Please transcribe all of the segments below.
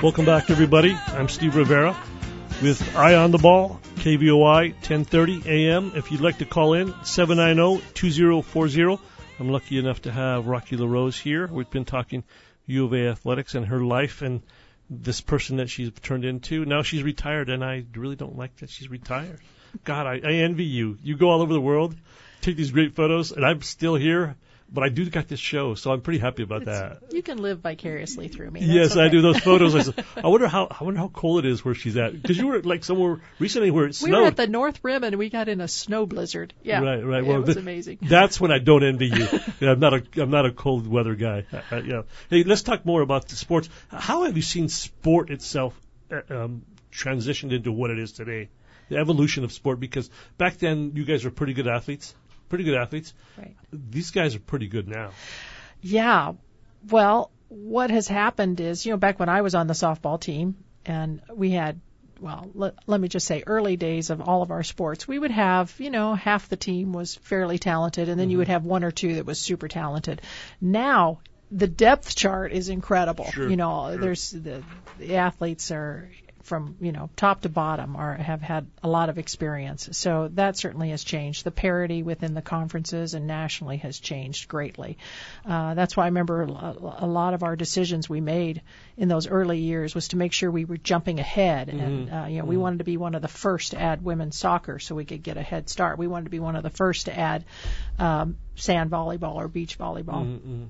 Welcome back, everybody. I'm Steve Rivera with Eye on the Ball, KVOI 1030 AM. If you'd like to call in, 790-2040. I'm lucky enough to have Rocky LaRose here. We've been talking U of A athletics and her life and this person that she's turned into. Now she's retired, and I really don't like that she's retired. God, I envy you. You go all over the world, take these great photos, and I'm still here. But I do got this show, so I'm pretty happy about that. You can live vicariously through me. That's yes, okay. I do those photos. I wonder how cold it is where she's at. Because you were like somewhere recently where it snowed. We were at the North Rim and we got in a snow blizzard. Yeah, right. Yeah, Well, it was amazing. That's when I don't envy you. I'm not a cold weather guy. Yeah. Hey, let's talk more about the sports. How have you seen sport itself transitioned into what it is today? The evolution of sport. Because back then you guys were pretty good athletes. Right. These guys are pretty good now. Yeah. Well, what has happened is, back when I was on the softball team and we had, let me just say early days of all of our sports, we would have, half the team was fairly talented and then you would have one or two that was super talented. Now, the depth chart is incredible. Sure. There's the athletes are from, top to bottom have had a lot of experience. So that certainly has changed. The parity within the conferences and nationally has changed greatly. That's why I remember a lot of our decisions we made in those early years was to make sure we were jumping ahead. And, we wanted to be one of the first to add women's soccer so we could get a head start. We wanted to be one of the first to add sand volleyball or beach volleyball.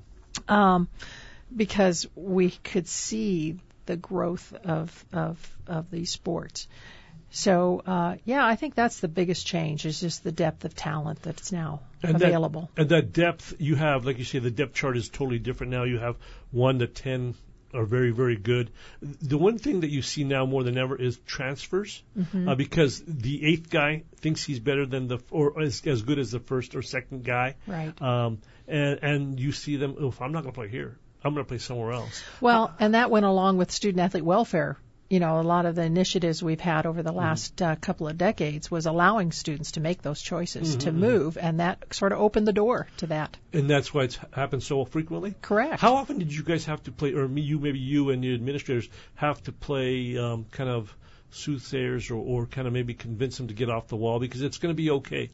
Because we could see the growth of these sports. So, I think that's the biggest change is just the depth of talent that's now available. And that depth you have, like you say, the depth chart is totally different now. You have 1 to 10 are very, very good. The one thing that you see now more than ever is transfers, because the eighth guy thinks he's better than or as good as the first or second guy. Right. And you see them, if I'm not going to play here, I'm going to play somewhere else. Well, and that went along with student-athlete welfare. A lot of the initiatives we've had over the last couple of decades was allowing students to make those choices to move, and that sort of opened the door to that. And that's why it's happened so frequently? Correct. How often did you guys have to play, or maybe you and the administrators have to play kind of soothsayers or kind of maybe convince them to get off the wall because it's going to be okay?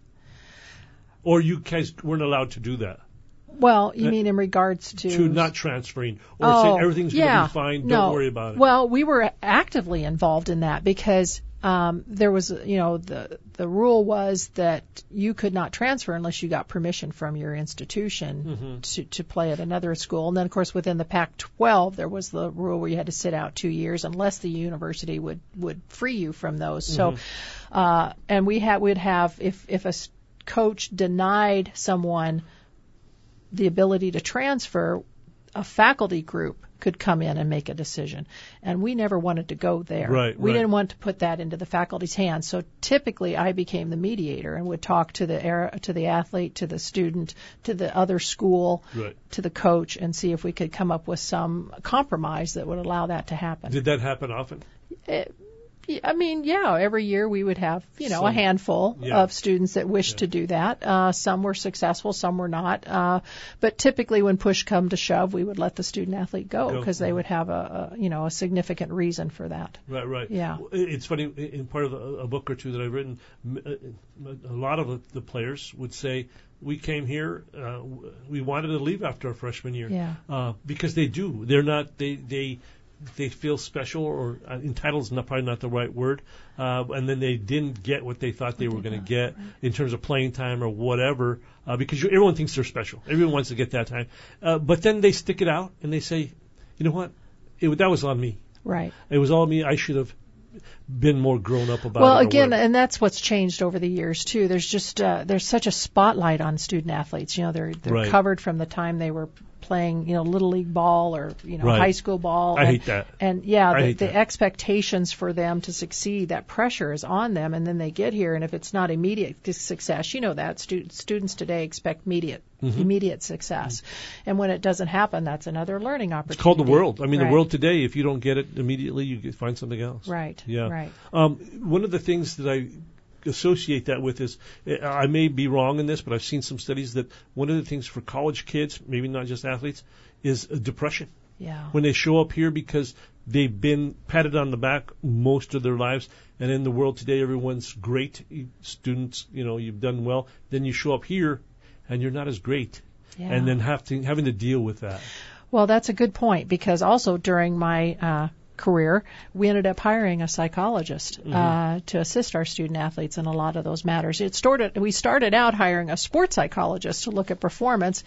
Or you guys weren't allowed to do that? Well, you mean in regards to not transferring or saying everything's going to be fine, don't worry about it. Well, we were actively involved in that because there was, the rule was that you could not transfer unless you got permission from your institution to play at another school. And then, of course, within the Pac-12, there was the rule where you had to sit out 2 years unless the university would free you from those. So, and we'd have if a coach denied someone the ability to transfer, a faculty group could come in and make a decision. And we never wanted to go there. We didn't want to put that into the faculty's hands. So typically I became the mediator and would talk to the athlete, to the student, to the other school, to the coach, and see if we could come up with some compromise that would allow that to happen. Did that happen often? Every year we would have, a handful of students that wished to do that. Some were successful, some were not. But typically when push come to shove, we would let the student athlete go because they would have a significant reason for that. Right. Yeah. It's funny, in part of a book or two that I've written, a lot of the players would say, we came here, we wanted to leave after our freshman year. Because they do. They're not, they feel special or entitled is probably not the right word, and then they didn't get what they thought they were going to get in terms of playing time or whatever, because everyone thinks they're special. Everyone wants to get that time. But then they stick it out and they say, you know what, that was on me. Right. It was all me. I should have been more grown up about it. Well, again, and that's what's changed over the years too. There's just there's such a spotlight on student athletes. They're covered from the time they were playing, little league ball or high school ball. I hate that. And the expectations for them to succeed, that pressure is on them, and then they get here, and if it's not immediate success, that students today expect immediate success, and when it doesn't happen, that's another learning opportunity. It's called the world. I mean, the world today. If you don't get it immediately, you find something else. Right. Yeah. Right. One of the things that I associate that with is, I may be wrong in this, but I've seen some studies that one of the things for college kids, maybe not just athletes, is depression. Yeah. When they show up here because they've been patted on the back most of their lives, and in the world today, everyone's great. Students, you've done well. Then you show up here, and you're not as great. Yeah. And then having to deal with that. Well, that's a good point, because also during my career, we ended up hiring a psychologist to assist our student athletes in a lot of those matters. We started out hiring a sports psychologist to look at performance,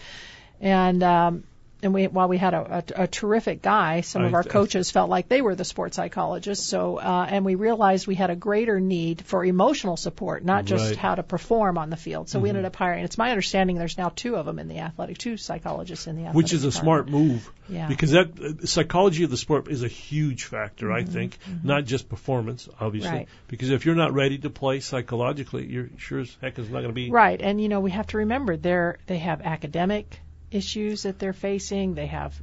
and while we had a terrific guy, some of our coaches felt like they were the sports psychologists. So, and we realized we had a greater need for emotional support, not just how to perform on the field. So we ended up hiring. It's my understanding there's now two psychologists in the athletic which is a smart move. Yeah. Because that psychology of the sport is a huge factor, I think, not just performance, obviously. Right. Because if you're not ready to play psychologically, you're sure as heck is not going to be. Right, and we have to remember they have academic issues that they're facing. They have,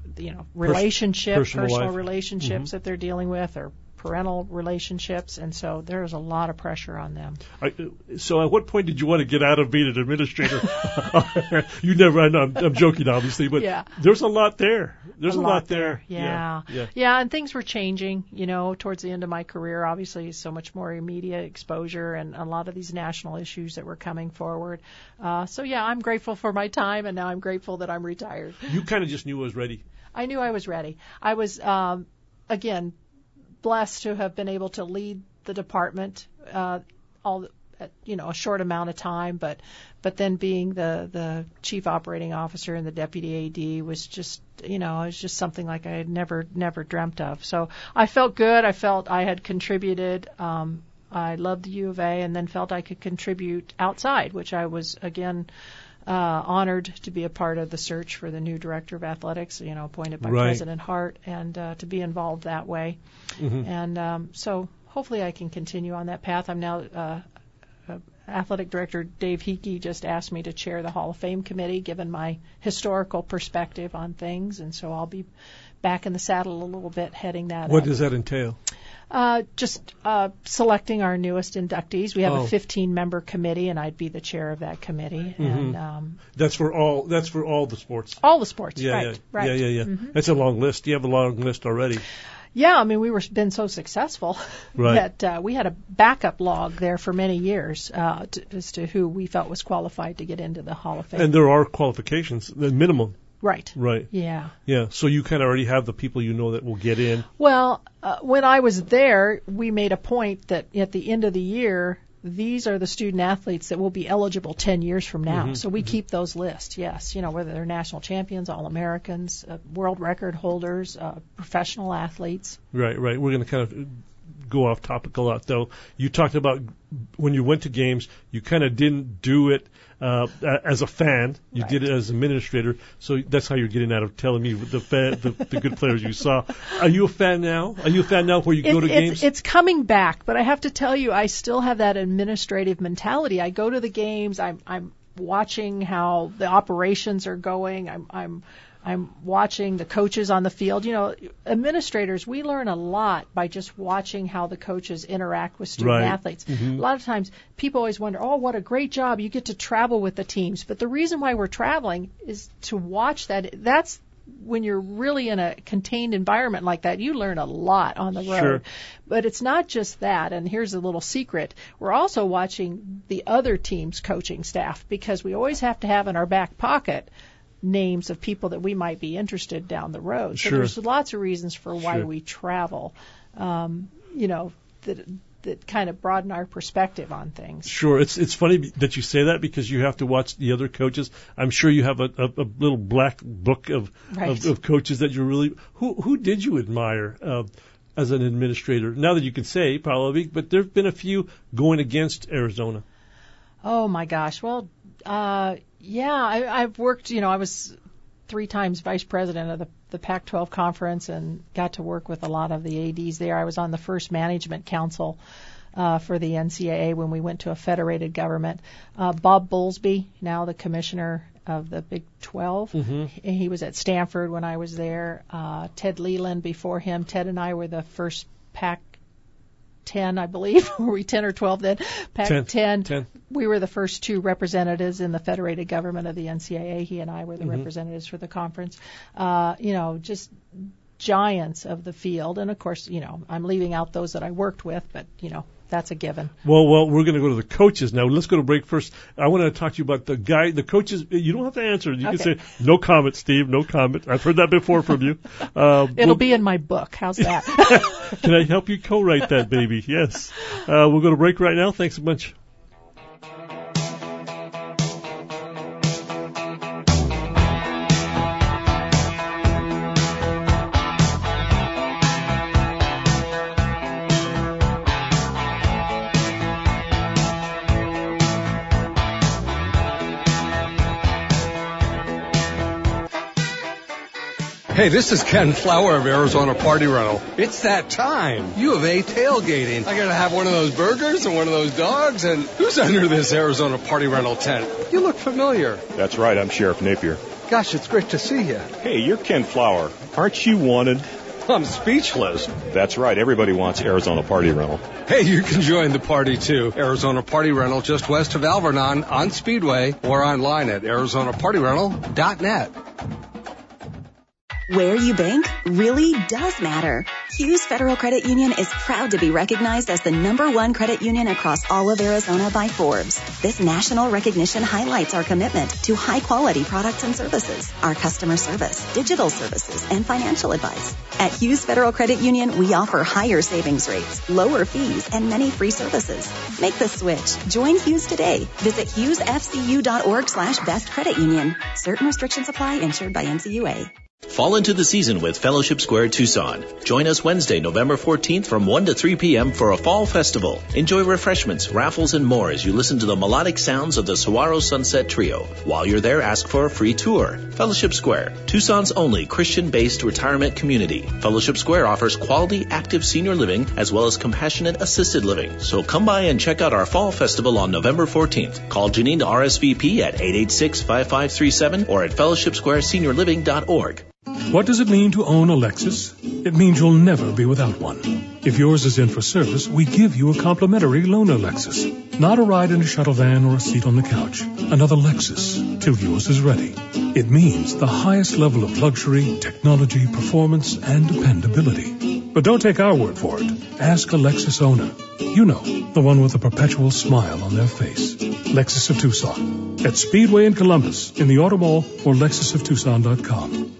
personal relationships that they're dealing with, or parental relationships, and so there's a lot of pressure on them. So at what point did you want to get out of being an administrator? You never, I know, I'm joking, obviously, but there's a lot there. There's a lot there. Yeah, and things were changing, towards the end of my career. Obviously, so much more media exposure and a lot of these national issues that were coming forward. I'm grateful for my time, and now I'm grateful that I'm retired. You kind of just knew I was ready. I knew I was ready. I was, again, blessed to have been able to lead the department a short amount of time, but then being the chief operating officer and the deputy AD was just it was just something like I had never dreamt of. So I felt good. I felt I had contributed. I loved the U of A, and then felt I could contribute outside, which I was again honored to be a part of the search for the new director of athletics, appointed by President Hart, and to be involved that way. And so hopefully I can continue on that path. I'm now athletic director Dave Hickey just asked me to chair the Hall of Fame committee, given my historical perspective on things, and so I'll be back in the saddle a little bit heading that. What does that entail? Just selecting our newest inductees. We have a 15-member committee, and I'd be the chair of that committee. And that's for all the sports. All the sports, right. Yeah. That's a long list. You have a long list already. Yeah, I mean, been so successful that we had a backup log there for many years as to who we felt was qualified to get into the Hall of Fame. And there are qualifications, the minimum. Right. Yeah. So you kind of already have the people that will get in. Well, when I was there, we made a point that at the end of the year, these are the student athletes that will be eligible 10 years from now. So we keep those lists, yes. Whether they're national champions, All-Americans, world record holders, professional athletes. Right. We're going to kind of go off topic a lot, though. You talked about when you went to games, you kind of didn't do it as a fan. You did it as an administrator. So that's how you're getting out of telling me the good players you saw. Are you a fan now? Are you a fan now where you go to games? It's coming back, but I have to tell you, I still have that administrative mentality. I go to the games. I'm watching how the operations are going. I'm watching the coaches on the field. Administrators, we learn a lot by just watching how the coaches interact with student athletes. A lot of times people always wonder, what a great job. You get to travel with the teams. But the reason why we're traveling is to watch that. That's when you're really in a contained environment like that, you learn a lot on the road. Sure. But it's not just that. And here's a little secret. We're also watching the other team's coaching staff, because we always have to have in our back pocket names of people that we might be interested down the road. So there's lots of reasons for why we travel, that kind of broaden our perspective on things. Sure. It's funny that you say that, because you have to watch the other coaches. I'm sure you have a little black book of coaches that you really... Who did you admire as an administrator? Now that you can say, probably, but there have been a few going against Arizona. Oh, my gosh. Well, I've worked, I was 3 times vice president of the Pac-12 conference and got to work with a lot of the ADs there. I was on the first management council for the NCAA when we went to a federated government. Bob Bowlesby, now the commissioner of the Big 12. He was at Stanford when I was there. Ted Leland before him. Ted and I were the first Pac-10, I believe. Were we 10 or 12 then? Pac-10. 10. We were the first 2 representatives in the federated government of the NCAA. He and I were the representatives for the conference. Just giants of the field. And, of course, I'm leaving out those that I worked with, but, that's a given. Well, we're going to go to the coaches now. Let's go to break first. I want to talk to you about the coaches. You don't have to answer. You can say, no comment, Steve, no comment. I've heard that before from you. It'll be in my book. How's that? Can I help you co-write that, baby? Yes. We'll go to break right now. Thanks a bunch. Hey, this is Ken Flower of Arizona Party Rental. It's that time. U of A tailgating. I gotta have one of those burgers and one of those dogs. And who's under this Arizona Party Rental tent? You look familiar. That's right. I'm Sheriff Napier. Gosh, it's great to see you. Hey, you're Ken Flower. Aren't you wanted? I'm speechless. That's right. Everybody wants Arizona Party Rental. Hey, you can join the party too. Arizona Party Rental just west of Alvernon on Speedway or online at arizonapartyrental.net. Where you bank really does matter. Hughes Federal Credit Union is proud to be recognized as the #1 credit union across all of Arizona by Forbes. This national recognition highlights our commitment to high-quality products and services, our customer service, digital services, and financial advice. At Hughes Federal Credit Union, we offer higher savings rates, lower fees, and many free services. Make the switch. Join Hughes today. Visit hughesfcu.org/bestcreditunion. Certain restrictions apply. Insured by NCUA. Fall into the season with Fellowship Square Tucson. Join us Wednesday, November 14th from 1 to 3 p.m. for a fall festival. Enjoy refreshments, raffles, and more as you listen to the melodic sounds of the Saguaro Sunset Trio. While you're there, ask for a free tour. Fellowship Square, Tucson's only Christian-based retirement community. Fellowship Square offers quality, active senior living as well as compassionate assisted living. So come by and check out our fall festival on November 14th. Call Janine to RSVP at 886-5537 or at fellowshipsquareseniorliving.org. What does it mean to own a Lexus? It means you'll never be without one. If yours is in for service, we give you a complimentary loaner Lexus. Not a ride in a shuttle van or a seat on the couch. Another Lexus till yours is ready. It means the highest level of luxury, technology, performance, and dependability. But don't take our word for it. Ask a Lexus owner. You know, the one with a perpetual smile on their face. Lexus of Tucson. At Speedway in Columbus, in the Auto Mall, or lexusoftucson.com.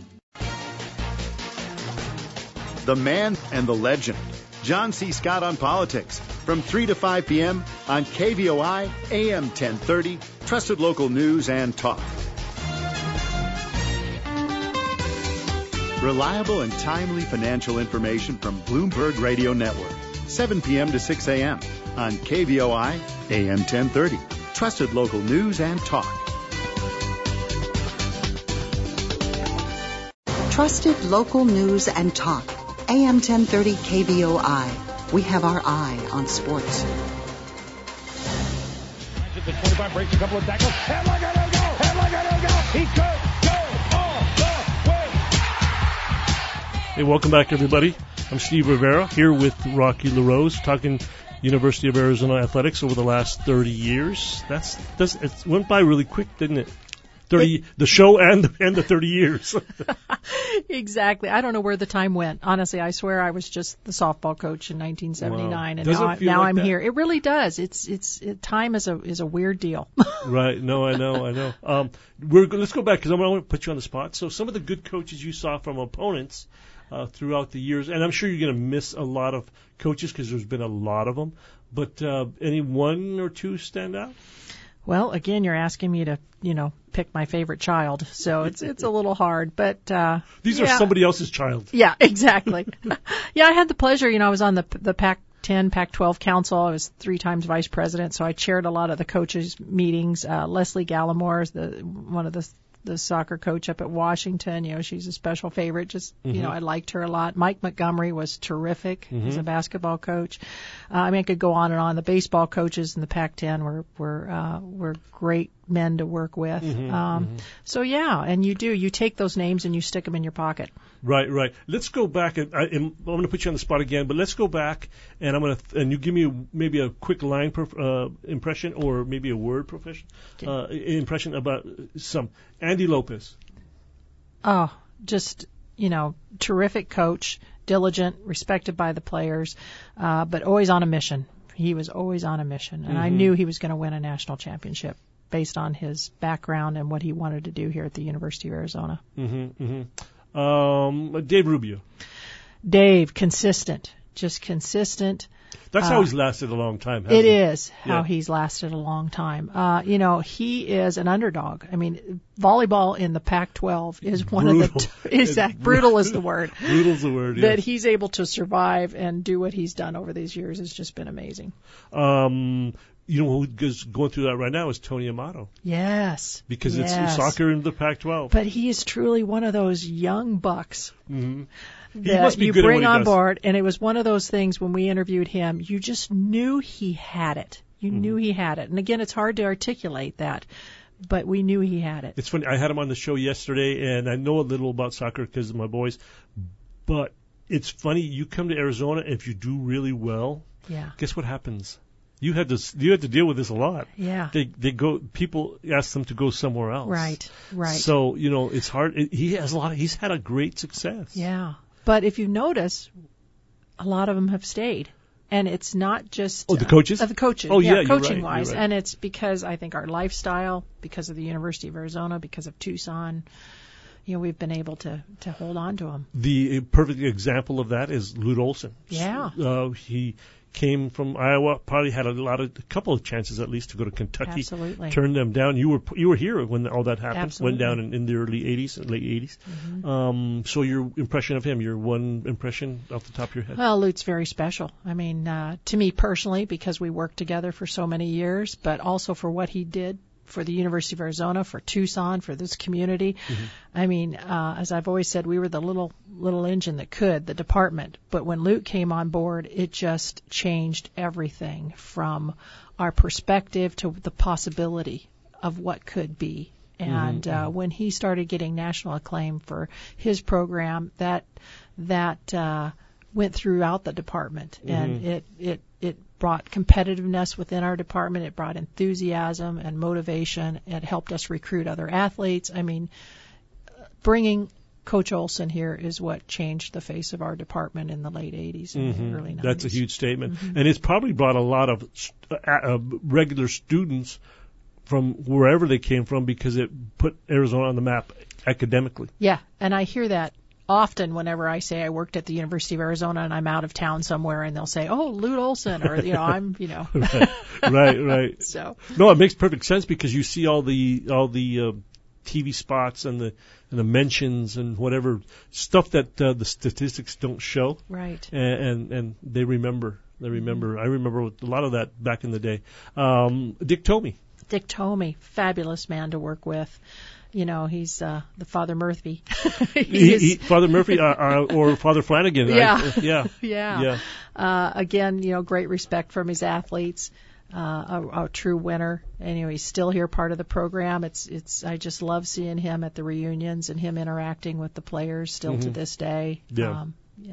The man and the legend. John C. Scott on Politics. From 3 to 5 p.m. on KVOI, AM 1030, trusted local news and talk. Reliable and timely financial information from Bloomberg Radio Network. 7 p.m. to 6 a.m. on KVOI, AM 1030, trusted local news and talk. Trusted local news and talk. AM 1030 KVOI. We have our eye on sports. 25 breaks a couple of tackles. Headline, go! Headline, go! He could go all the way. Hey, welcome back, everybody. I'm Steve Rivera here with Rocky LaRose talking University of Arizona athletics over the last 30 years. It went by really quick, didn't it? The show and the 30 years. Exactly. I don't know where the time went. Honestly, I swear I was just the softball coach in 1979, wow. And now I'm here. It really does. Time is a weird deal. Right. No, I know. Let's go back because I want to put you on the spot. So some of the good coaches you saw from opponents throughout the years, and I'm sure you're going to miss a lot of coaches because there's been a lot of them. But any one or two stand out? Well, again, you're asking me to, pick my favorite child, so it's a little hard. But these are somebody else's child. Yeah, exactly. Yeah, I had the pleasure. I was on the Pac-10, Pac-12 council. I was 3 times vice president, so I chaired a lot of the coaches' meetings. Leslie Gallimore is one of the soccer coach up at Washington. She's a special favorite. Just, I liked her a lot. Mike Montgomery was terrific as a basketball coach. I could go on and on. The baseball coaches in the Pac-10 were great men to work with. So yeah, and you take those names and you stick them in your pocket. Right. Let's go back. I'm going to put you on the spot again, but let's go back and you give me maybe a quick line impression or maybe a word impression about some Andy Lopez. Oh, just terrific coach, diligent, respected by the players, but always on a mission. He was always on a mission, and I knew he was going to win a national championship based on his background and what he wanted to do here at the University of Arizona. Dave Rubio. Dave, consistent, just consistent. That's how he's lasted a long time, hasn't he? It is how he's lasted a long time. He is an underdog. I mean, volleyball in the Pac-12 is one of the brutal is the word. Brutal's the word, yes. That he's able to survive and do what he's done over these years has just been amazing. Who's going through that right now is Tony Amato. Yes. Because it's soccer in the Pac-12. But he is truly one of those young bucks. Mm-hmm. That you bring on board, and it was one of those things when we interviewed him, you just knew he had it. You knew he had it. And again, it's hard to articulate that, but we knew he had it. It's funny, I had him on the show yesterday, and I know a little about soccer because of my boys, but it's funny, you come to Arizona, and if you do really well, guess what happens? You had to deal with this a lot. Yeah. People ask them to go somewhere else. Right. So, it's hard. He's had a great success. Yeah. But if you notice, a lot of them have stayed. And it's not just... the coaches? The coaches. Oh, yeah, coaching-wise. You're right. And it's because, I think, our lifestyle, because of the University of Arizona, because of Tucson, we've been able to hold on to them. The perfect example of that is Lute Olson. Yeah. He came from Iowa, probably had a couple of chances at least to go to Kentucky. Absolutely. Turned them down. You were here when all that happened. Absolutely. Went down in the early 80s, late 80s. Mm-hmm. So your impression of him, your one impression off the top of your head? Well, Lute's very special. I mean, to me personally, because we worked together for so many years, but also for what he did for the University of Arizona, for Tucson, for this community. Mm-hmm. I mean, as I've always said, we were the little engine that could, the department. But when Lute came on board, it just changed everything from our perspective to the possibility of what could be. And when he started getting national acclaim for his program, that went throughout the department, and it brought competitiveness within our department. It brought enthusiasm and motivation. It helped us recruit other athletes. I mean, bringing Coach Olson here is what changed the face of our department in the late 80s and early 90s. That's a huge statement. And it's probably brought a lot of regular students from wherever they came from because it put Arizona on the map academically. Yeah, and I hear that often whenever I say I worked at the University of Arizona and I'm out of town somewhere, and they'll say, "Oh, Lute Olson," or I'm, right. So no, it makes perfect sense because you see all the TV spots and the mentions and whatever stuff that the statistics don't show. Right. And they remember. I remember a lot of that back in the day. Dick Tomey, fabulous man to work with. He's the Father Murphy. Father Murphy or Father Flanagan. Yeah. Again, great respect from his athletes. A true winner. Anyway, he's still here, part of the program. I just love seeing him at the reunions and him interacting with the players still to this day. Yeah.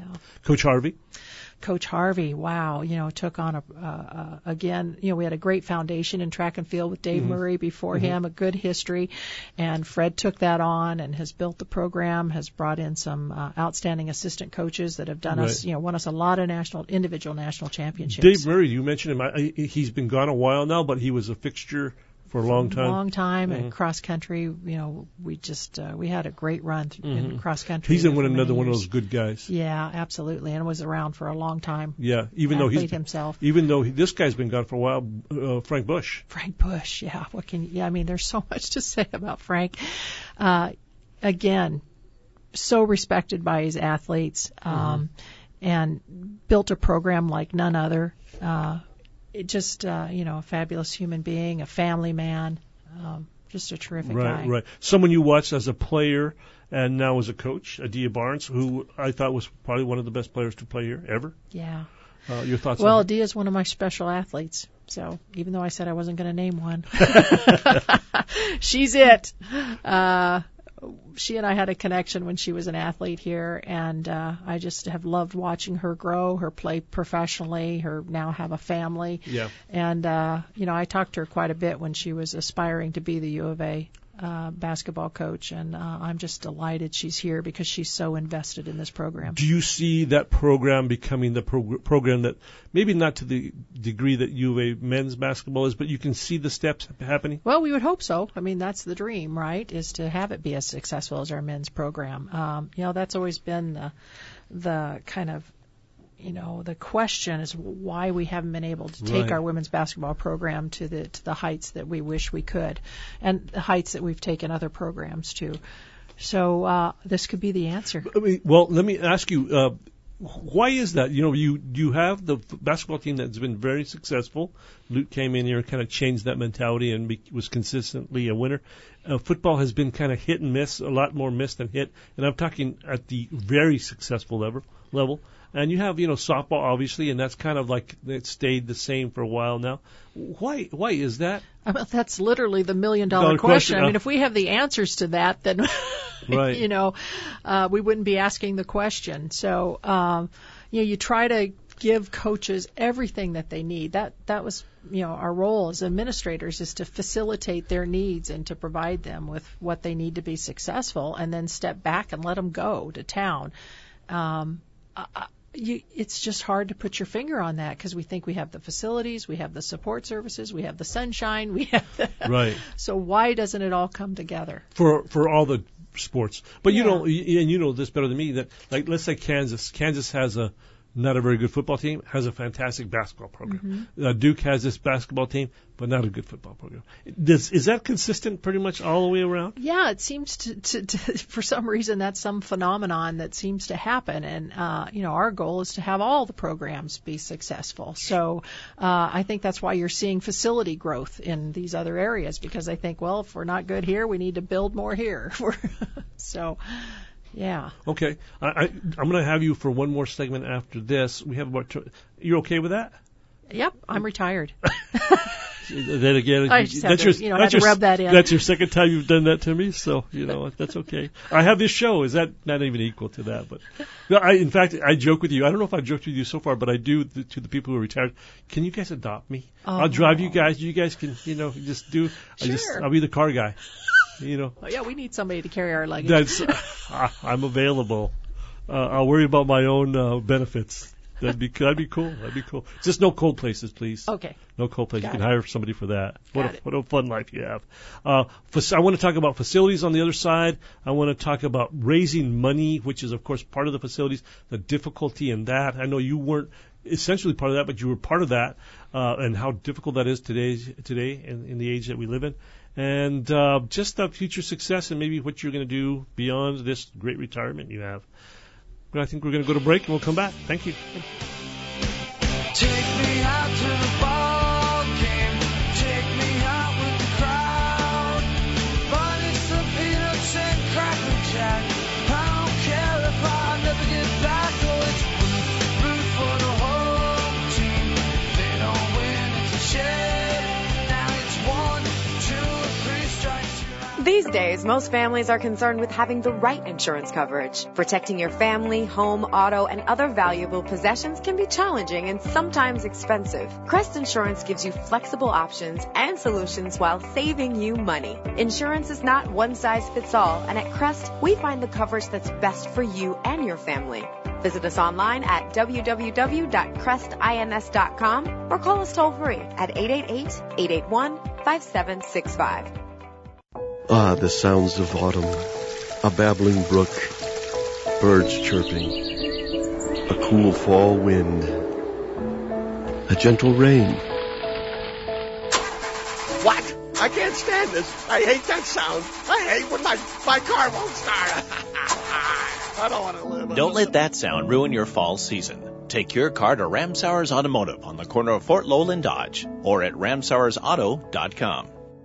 Coach Harvey, wow, took on again, we had a great foundation in track and field with Dave Murray before him, a good history, and Fred took that on and has built the program, has brought in some outstanding assistant coaches that have done won us a lot of individual national championships. Dave Murray, you mentioned him. He's been gone a while now, but he was a fixture for a long time. And cross country, we had a great run in cross country. He's another one of those good guys. Yeah, absolutely, and was around for a long time. Yeah, even though this guy's been gone for a while. Frank Bush, yeah. There's so much to say about Frank. Again, so respected by his athletes, and built a program like none other. A fabulous human being, a family man, just a terrific guy. Right. Someone you watched as a player and now as a coach, Adia Barnes, who I thought was probably one of the best players to play here ever. Yeah. Your thoughts? Well, Adia is one of my special athletes. So even though I said I wasn't going to name one, she's it. She and I had a connection when she was an athlete here, and I just have loved watching her grow, her play professionally, her now have a family. Yeah. And, I talked to her quite a bit when she was aspiring to be the U of A basketball coach, and I'm just delighted she's here because she's so invested in this program. Do you see that program becoming the program that maybe not to the degree that U of A men's basketball is, but you can see the steps happening? Well, we would hope so. I mean, that's the dream, right, is to have it be as successful as our men's program. That's always been the kind of, the question is why we haven't been able to take our women's basketball program to the heights that we wish we could, and the heights that we've taken other programs to. So this could be the answer. Well, let me ask you, why is that? You have the basketball team that's been very successful. Luke came in here and kind of changed that mentality and was consistently a winner. Football has been kind of hit and miss, a lot more miss than hit, and I'm talking at the very successful level. And you have, softball, obviously, and that's kind of like it stayed the same for a while now. Why is that? That's literally the $1 million question. I mean, if we have the answers to that, then, we wouldn't be asking the question. So, you try to give coaches everything that they need. That was, our role as administrators is to facilitate their needs and to provide them with what they need to be successful, and then step back and let them go to town. It's just hard to put your finger on that because we think we have the facilities, we have the support services, we have the sunshine, we have the right. So why doesn't it all come together for all the sports? But you know this better than me, that like let's say Kansas has not a very good football team, has a fantastic basketball program. Mm-hmm. Duke has this basketball team, but not a good football program. Is that consistent pretty much all the way around? Yeah, it seems to for some reason that's some phenomenon that seems to happen. And, our goal is to have all the programs be successful. So I think that's why you're seeing facility growth in these other areas, because I think, well, if we're not good here, we need to build more here. So... yeah. Okay. I'm going to have you for one more segment after this. We have about. You're okay with that? Yep. I'm retired. Then again, I just have to rub that in. That's your second time you've done that to me, so that's okay. I have this show. Is that not even equal to that? But in fact, I joke with you. I don't know if I've joked with you so far, but I do to the people who are retired. Can you guys adopt me? I'll drive you guys. You guys can, just do. Sure. I'll be the car guy. Yeah, we need somebody to carry our luggage. I'm available. I'll worry about my own benefits. That'd be cool. Just no cold places, please. Okay. No cold places. You can hire somebody for that. What a fun life you have. I want to talk about facilities on the other side. I want to talk about raising money, which is, of course, part of the facilities, the difficulty in that. I know you weren't essentially part of that, but you were part of that, and how difficult that is today in the age that we live in. And just the future success and maybe what you're going to do beyond this great retirement you have. But I think we're going to go to break and we'll come back. Thank you. Take me out to the ball game. Take me out with the crowd. Buy me some peanuts and Cracker Jack. I don't care if I never get back. Oh, it's root for the whole team. If they don't win, it's a shame. Now it's 1, 2, or 3 strikes. These days, most families are concerned with having the right insurance coverage. Protecting your family, home, auto, and other valuable possessions can be challenging and sometimes expensive. Crest Insurance gives you flexible options and solutions while saving you money. Insurance is not one size fits all, and at Crest, we find the coverage that's best for you and your family. Visit us online at www.crestins.com or call us toll free at 888-881-5765. Ah, the sounds of autumn. A babbling brook, birds chirping, a cool fall wind, a gentle rain. What? I can't stand this. I hate that sound. I hate when my car won't start. I don't want to live. Don't let that sound ruin your fall season. Take your car to Ramsauer's Automotive on the corner of Fort Lowell and Dodge or at ramsauersauto.com.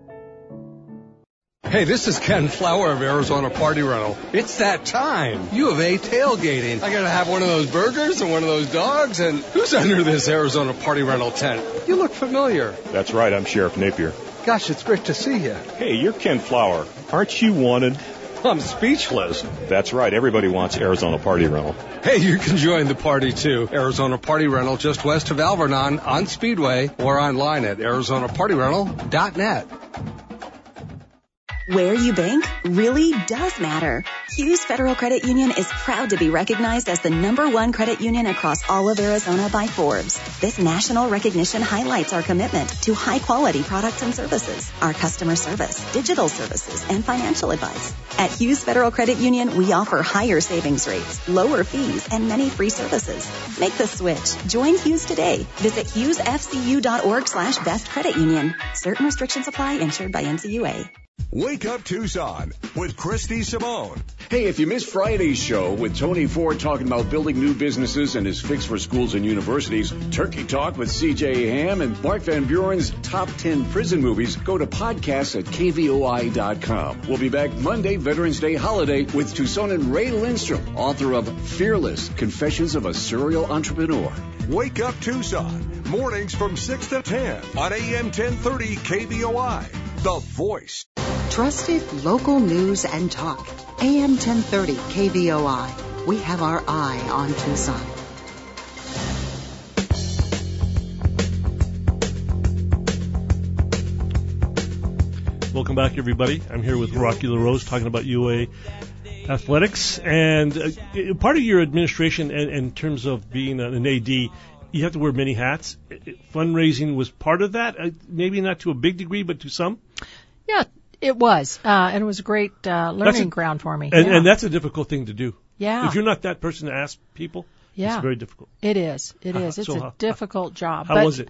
Hey, this is Ken Flower of Arizona Party Rental. It's that time. U of A tailgating. I gotta have one of those burgers and one of those dogs, and who's under this Arizona Party Rental tent? You look familiar. That's right, I'm Sheriff Napier. Gosh, it's great to see you. Hey, you're Ken Flower. Aren't you wanted? I'm speechless. That's right, everybody wants Arizona Party Rental. Hey, you can join the party too. Arizona Party Rental just west of Alvernon on Speedway or online at arizonapartyrental.net. Where you bank really does matter. Hughes Federal Credit Union is proud to be recognized as the #1 credit union across all of Arizona by Forbes. This national recognition highlights our commitment to high-quality products and services, our customer service, digital services, and financial advice. At Hughes Federal Credit Union, we offer higher savings rates, lower fees, and many free services. Make the switch. Join Hughes today. Visit HughesFCU.org/bestcreditunion. Certain restrictions apply. Insured by NCUA. Wake Up Tucson with Christy Simone. Hey, if you missed Friday's show with Tony Ford talking about building new businesses and his fix for schools and universities, Turkey Talk with CJ Ham, and Mark Van Buren's top 10 prison movies, go to podcasts at kvoi.com. We'll be back Monday, Veterans Day holiday, with Tucsonan Ray Lindstrom, author of Fearless, Confessions of a Serial Entrepreneur. Wake Up Tucson, mornings from 6 to 10 on AM 1030 KVOI, The Voice. Trusted local news and talk. AM 1030 KVOI. We have our eye on Tucson. Welcome back, everybody. I'm here with Rocky LaRose talking about UA athletics. And part of your administration, and in terms of being an AD, you have to wear many hats. Fundraising was part of that, maybe not to a big degree, but to some. Yeah, it was. And it was a great learning ground for me. And that's a difficult thing to do. Yeah. If you're not that person to ask people, it's very difficult. It is. It is. It's a difficult job. How was it?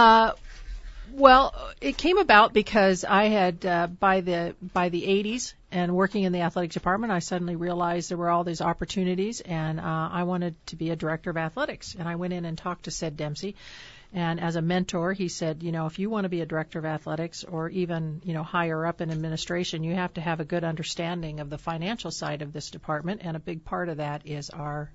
Well, it came about because I had, by the 80s and working in the athletics department, I suddenly realized there were all these opportunities, and I wanted to be a director of athletics. And I went in and talked to Sid Dempsey. And as a mentor, he said, if you want to be a director of athletics or even, higher up in administration, you have to have a good understanding of the financial side of this department. And a big part of that is our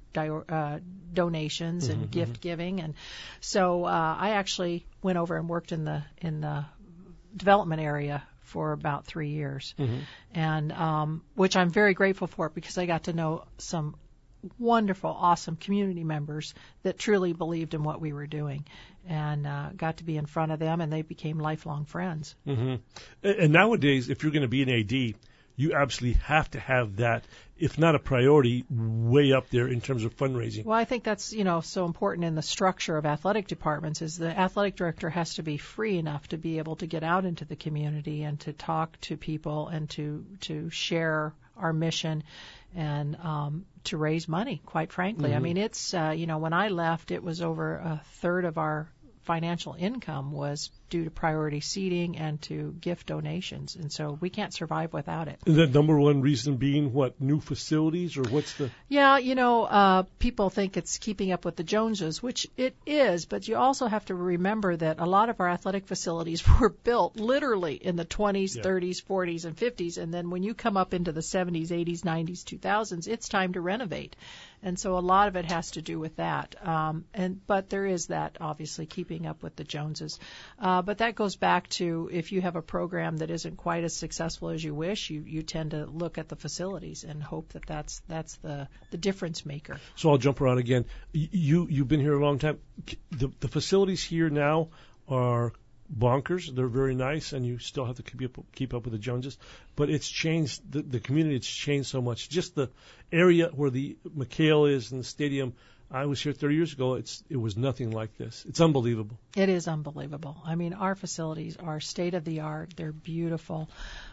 donations and gift giving. And so I actually went over and worked in the development area for about 3 years, and which I'm very grateful for, because I got to know some wonderful, awesome community members that truly believed in what we were doing, and got to be in front of them, and they became lifelong friends. And nowadays, if you're going to be an AD, you absolutely have to have that, if not a priority, way up there in terms of fundraising. Well, I think that's, so important in the structure of athletic departments, is the athletic director has to be free enough to be able to get out into the community and to talk to people and to share our mission and to raise money, quite frankly. I mean, it's, when I left, it was over a third of our financial income was due to priority seating and to gift donations, and so we can't survive without it. And the number one reason being what, new facilities, or what's the? Yeah, people think it's keeping up with the Joneses, which it is, but you also have to remember that a lot of our athletic facilities were built literally in the 20s, 30s, 40s, and 50s, and then when you come up into the 70s, 80s, 90s, 2000s, it's time to renovate. And so a lot of it has to do with that. But there is that, obviously, keeping up with the Joneses. But that goes back to, if you have a program that isn't quite as successful as you wish, you tend to look at the facilities and hope that that's the difference maker. So I'll jump around again. You've been here a long time. The facilities here now are bonkers. They're very nice, and you still have to keep up with the Joneses. But it's changed. The community has changed so much. Just the area where the McHale is and the stadium. I was here 30 years ago. It was nothing like this. It's unbelievable. It is unbelievable. I mean, our facilities are state of the art. They're beautiful.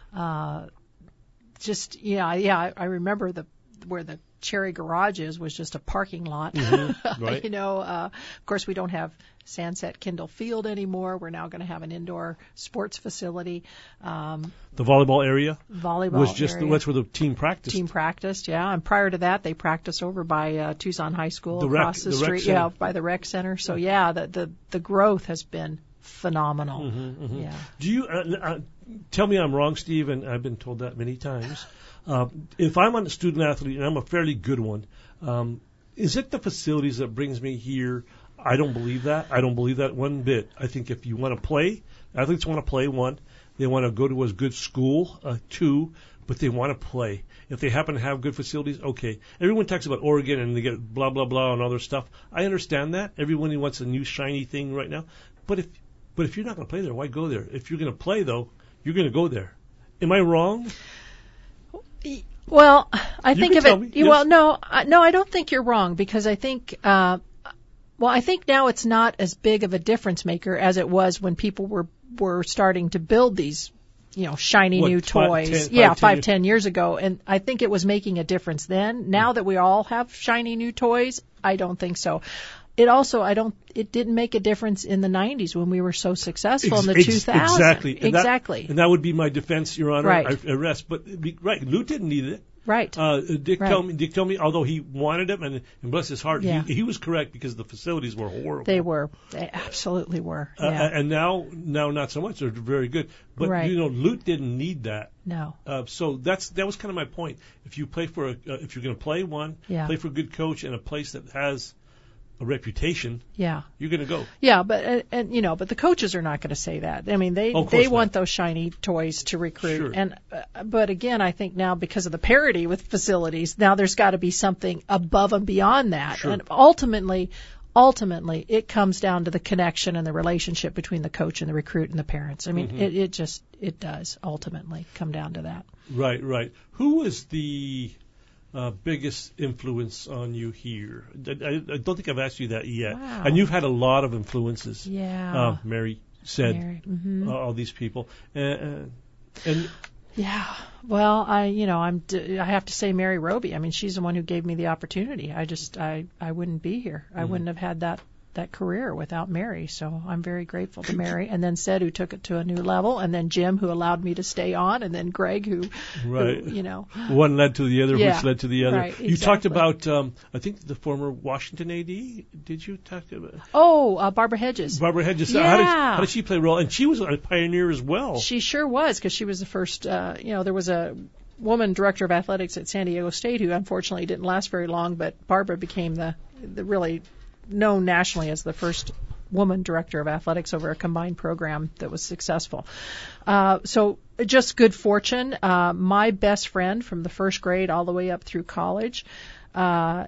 I remember where the Cherry Garage was just a parking lot. Right. Of course, we don't have Sunset Kindle Field anymore. We're now going to have an indoor sports facility. The volleyball area was just that's where the team practiced. Yeah. And prior to that, they practiced over by Tucson High School across the street. By the rec center. So the growth has been phenomenal. Yeah. Do you tell me I'm wrong, Steve? And I've been told that many times. If I'm a student athlete and I'm a fairly good one, is it the facilities that brings me here? I don't believe that. I don't believe that one bit. I think if you want to play, athletes want to play, one. They want to go to a good school, two, but they want to play. If they happen to have good facilities, okay. Everyone talks about Oregon and they get blah, blah, blah and other stuff. I understand that. Everyone wants a new shiny thing right now. But if you're not going to play there, why go there? If you're going to play, though, you're going to go there. Am I wrong? Well, I think of it. Yes. Well, no, I don't think you're wrong, because I think. I think now it's not as big of a difference maker as it was when people were starting to build these, shiny new toys. 5-10 years ago. And I think it was making a difference then. Now that we all have shiny new toys, I don't think so. It didn't make a difference in the 90s when we were so successful in the 2000s. Exactly. And that would be my defense, Your Honor. Right. I rest. But, Lute didn't need it. Right. Dick told me, although he wanted him, and bless his heart, he was correct, because the facilities were horrible. They were. They absolutely were. And now not so much. They're very good. But, Lute didn't need that. No. So that was kind of my point. If you play for if you're going to play one, play for a good coach and a place that has a reputation, you're going to go. Yeah, but but the coaches are not going to say that. I mean, they want those shiny toys to recruit. Sure. And but again, I think now, because of the parity with facilities, now there's got to be something above and beyond that. Sure. And ultimately, it comes down to the connection and the relationship between the coach and the recruit and the parents. I mean, it does ultimately come down to that. Right. Who was the biggest influence on you here? I don't think I've asked you that yet. Wow. And you've had a lot of influences. Yeah. Mary said all these people. And yeah. Well, I have to say Mary Roby. I mean, she's the one who gave me the opportunity. I wouldn't be here. I wouldn't have had that career without Mary. So I'm very grateful to Mary. And then Sid, who took it to a new level, and then Jim, who allowed me to stay on, and then Greg, who one led to the other, which led to the other. Right, you talked about, I think, the former Washington AD. Did you talk about? Barbara Hedges. Barbara Hedges. Yeah. How did she play a role? And she was a pioneer as well. She sure was, because she was the first. There was a woman director of athletics at San Diego State who unfortunately didn't last very long, but Barbara became the really known nationally as the first woman director of athletics over a combined program that was successful. So just good fortune. My best friend from the first grade all the way up through college, her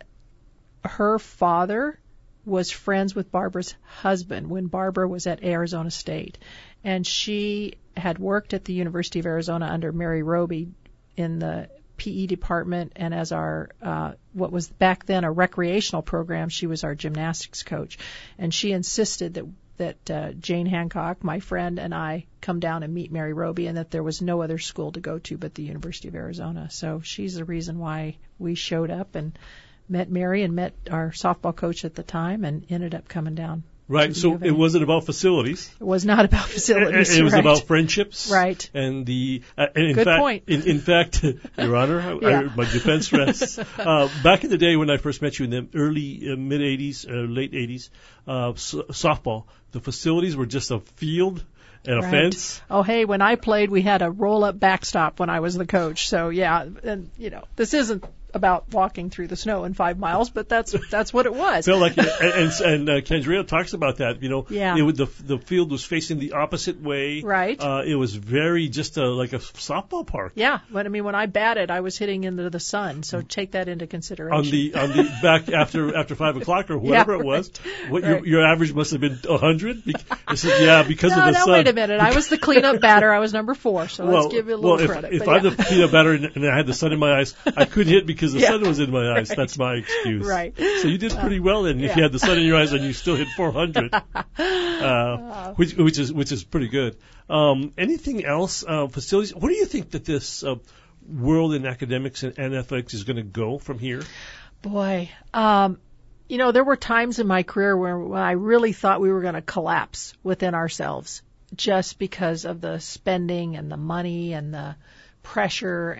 father was friends with Barbara's husband when Barbara was at Arizona State. And she had worked at the University of Arizona under Mary Roby in the PE department, and as our what was back then a recreational program, she was our gymnastics coach, and she insisted that Jane Hancock, my friend, and I come down and meet Mary Roby, and that there was no other school to go to but the University of Arizona. So she's the reason why we showed up and met Mary and met our softball coach at the time, and ended up coming down. Right, so it wasn't about facilities. It was not about facilities. It was about friendships. Right. And Good point. In fact, Your Honor, my defense rests. Back in the day when I first met you in the early, mid-'80s, late '80s, softball, the facilities were just a field and a fence. Oh, hey, when I played, we had a roll-up backstop when I was the coach. So, yeah, and, this isn't about walking through the snow in 5 miles, but that's what it was. Felt like and Kendria talks about that. Yeah. The field was facing the opposite way. Right. It was very just like a softball park. Yeah, but I mean, when I batted, I was hitting into the sun, so take that into consideration. On the back after 5 o'clock or whatever it was, your average must have been 100. Because of the sun. No, wait a minute. I was the cleanup batter. I was number 4, so let's give you a little credit. If I'm the cleanup batter and I had the sun in my eyes, I couldn't hit because the sun was in my eyes. Right. That's my excuse. Right. So you did pretty well then. If you had the sun in your eyes and you still hit 400, which is pretty good. Anything else? Facilities? Where do you think that this world in academics and athletics is going to go from here? Boy, there were times in my career when I really thought we were going to collapse within ourselves, just because of the spending and the money and the pressure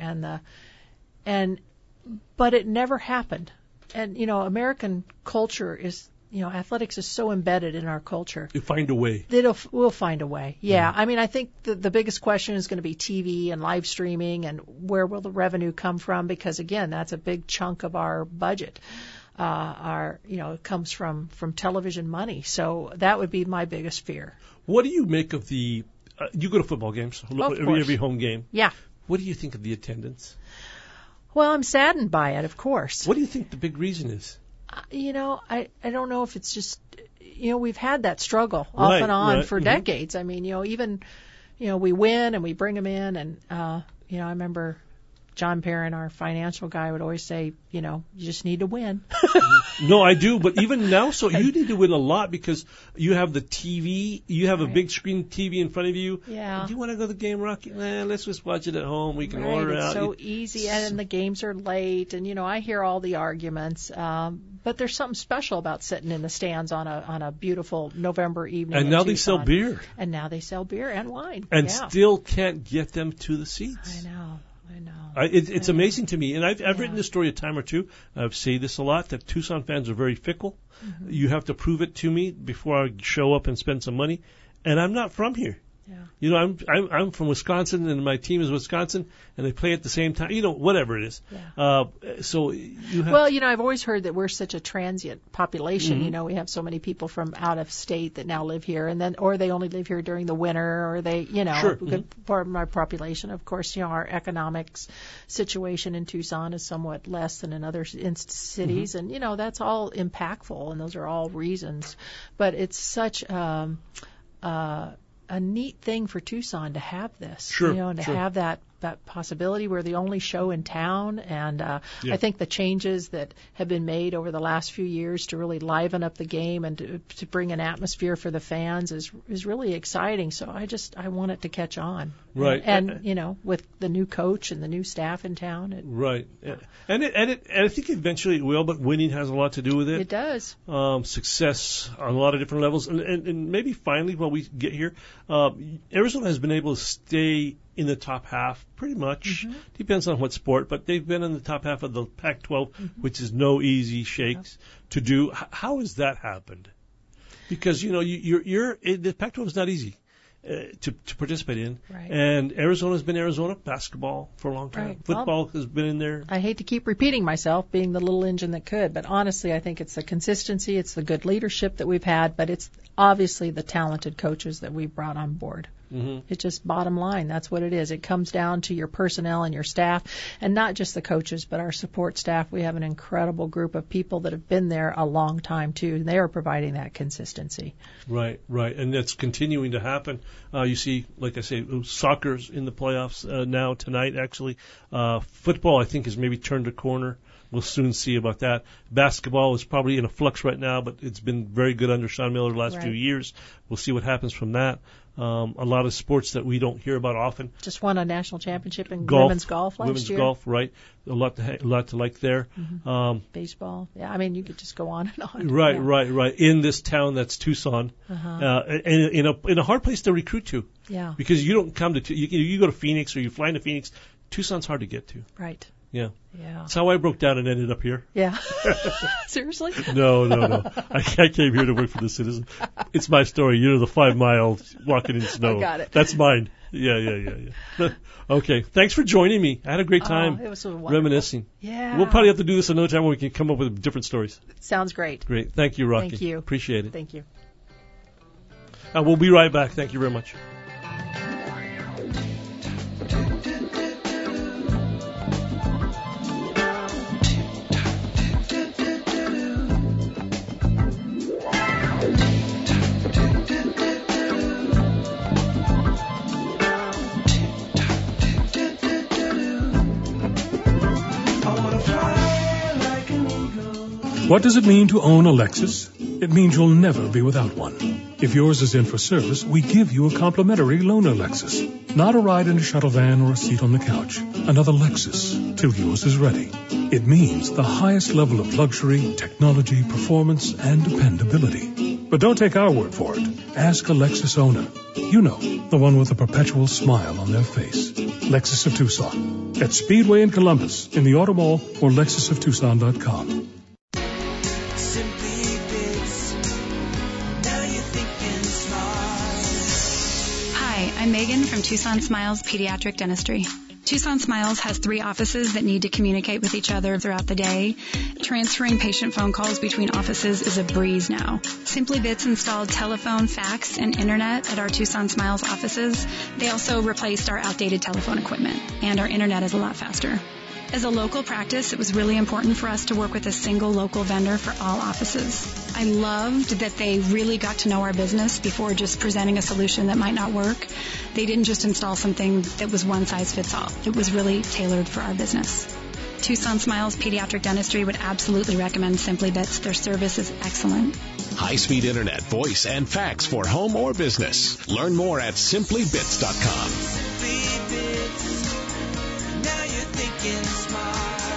but it never happened. And, American culture is, athletics is so embedded in our culture. You find a way. We'll find a way. Yeah. I mean, I think the biggest question is going to be TV and live streaming, and where will the revenue come from? Because, again, that's a big chunk of our budget. It comes from television money. So that would be my biggest fear. What do you make of you go to football games, every home game. Yeah. What do you think of the attendance? Well, I'm saddened by it, of course. What do you think the big reason is? I don't know if it's just, we've had that struggle off and on for decades. I mean, even, we win and we bring them in, and I remember John Perrin, our financial guy, would always say, you just need to win. No, I do, but even now, so you need to win a lot because you have the TV, you have a big screen TV in front of you. Yeah. Do you want to go to the game, Rocky? Let's just watch it at home. We can order it's out. So easy, and the games are late, and I hear all the arguments. But there's something special about sitting in the stands on a beautiful November evening. And now they sell beer. And now they sell beer and wine. And still can't get them to the seats. I know. It's amazing to me, and I've written this story a time or two. I've said this a lot, that Tucson fans are very fickle. Mm-hmm. You have to prove it to me before I show up and spend some money, and I'm not from here. Yeah. I'm from Wisconsin, and my team is Wisconsin, and they play at the same time. Whatever it is. Yeah. So you have. Well, I've always heard that we're such a transient population. Mm-hmm. We have so many people from out of state that now live here, or they only live here during the winter, or they, Sure. Good part of my population. Of course, our economics situation in Tucson is somewhat less than in other cities, and that's all impactful, and those are all reasons. But it's such a neat thing for Tucson to have this, and to have that possibility. We're the only show in town, and I think the changes that have been made over the last few years to really liven up the game and to bring an atmosphere for the fans is really exciting. So I want it to catch on. Right. And with the new coach and the new staff in town. Right. And I think eventually it will, but winning has a lot to do with it. It does. Success on a lot of different levels. And maybe finally while we get here, Arizona has been able to stay in the top half, pretty much. Mm-hmm. Depends on what sport, but they've been in the top half of the Pac-12, which is no easy shakes to do. How has that happened? Because the Pac-12 is not easy to participate in, right. And Arizona's been Arizona basketball for a long time. Right. Football has been in there. I hate to keep repeating myself, being the little engine that could, but honestly, I think it's the consistency, it's the good leadership that we've had, but it's obviously the talented coaches that we've brought on board. Mm-hmm. It's just bottom line. That's what it is. It comes down to your personnel and your staff, and not just the coaches, but our support staff. We have an incredible group of people that have been there a long time, too, and they are providing that consistency. Right. And that's continuing to happen. You see, like I say, soccer's in the playoffs now tonight, actually. Football, I think, has maybe turned a corner. We'll soon see about that. Basketball is probably in a flux right now, but it's been very good under Sean Miller the last few years. We'll see what happens from that. A lot of sports that we don't hear about often. Just won a national championship in women's golf last women's year. Women's golf, right. A lot to like there. Mm-hmm. Baseball. Yeah, I mean, you could just go on and on. Right. In this town that's Tucson. In a hard place to recruit to. Yeah. Because you don't come to, you go to Phoenix or you fly into Phoenix. Tucson's hard to get to. Right. Yeah. That's how I broke down and ended up here. Yeah. Seriously? No. I came here to work for the Citizen. It's my story. The 5 mile walking in snow. I got it. That's mine. Yeah. Okay. Thanks for joining me. I had a great time it was so reminiscing. Yeah. We'll probably have to do this another time when we can come up with different stories. Sounds great. Great. Thank you, Rocky. Thank you. Appreciate it. Thank you. We'll be right back. Thank you very much. What does it mean to own a Lexus? It means you'll never be without one. If yours is in for service, we give you a complimentary loaner Lexus. Not a ride in a shuttle van or a seat on the couch. Another Lexus till yours is ready. It means the highest level of luxury, technology, performance, and dependability. But don't take our word for it. Ask a Lexus owner. The one with a perpetual smile on their face. Lexus of Tucson. At Speedway in Columbus, in the Auto Mall, or lexusoftucson.com. I'm Megan from Tucson Smiles Pediatric Dentistry. Tucson Smiles has 3 offices that need to communicate with each other throughout the day. Transferring patient phone calls between offices is a breeze now. Simply Bits installed telephone, fax, and internet at our Tucson Smiles offices. They also replaced our outdated telephone equipment, and our internet is a lot faster. As a local practice, it was really important for us to work with a single local vendor for all offices. I loved that they really got to know our business before just presenting a solution that might not work. They didn't just install something that was one size fits all. It was really tailored for our business. Tucson Smiles Pediatric Dentistry would absolutely recommend Simply Bits. Their service is excellent. High-speed internet, voice, and fax for home or business. Learn more at simplybits.com. Simply Bits. Now you're thinking smart.